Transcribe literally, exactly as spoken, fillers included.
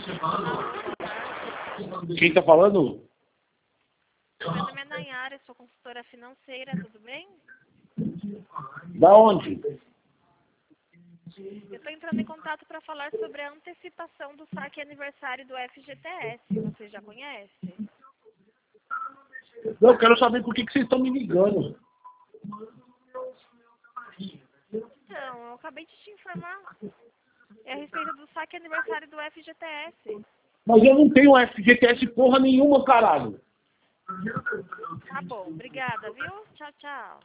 Quem tá falando? Meu nome é Nayara, sou consultora financeira, tudo bem? Da onde? Eu estou entrando em contato para falar sobre a antecipação do saque aniversário do F G T S. Você já conhece? Eu quero saber por que, que vocês estão me ligando. Então, eu acabei de te informar. É a respeito do saque aniversário do F G T S. Mas eu não tenho F G T S porra nenhuma, caralho. Tá bom, obrigada, viu? Tchau, tchau.